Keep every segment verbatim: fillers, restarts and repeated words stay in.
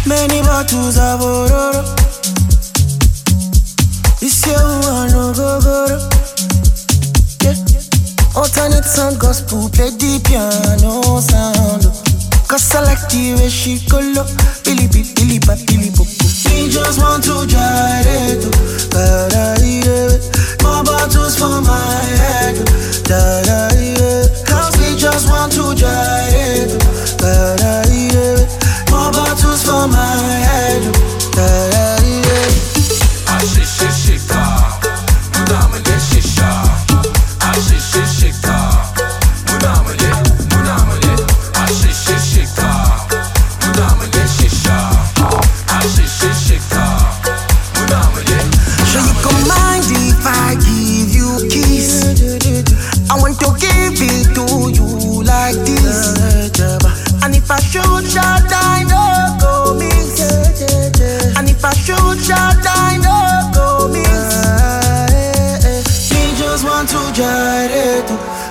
Many bottles of ororo. This year we want no go go. Yeah. Alternate sound gospel, play the piano sound. Cause I like the way she go low. Billy bip, billy bap, billy bop. We just want to try it. Da da da. More bottles for my head. Da da da. Cause we just want to try it. Da da da. More bottles for my head. Da da da. Ah shit shit shit car. Munamale shisha. Ah shit shit shit car. Munamale munamale. Ah shit shit shit car. Munamale shisha. Ah shit shit shit car. Munamale. So you can mind if I give you kiss? I want to give it to you like this. And if I shoot shot, I know go miss. And if I shoot shot, I know go miss. We just want to jet it.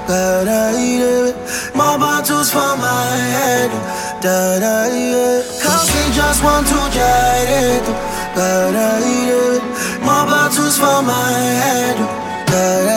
More bottles for my head. Cause we just want to jet it. More bottles for my head.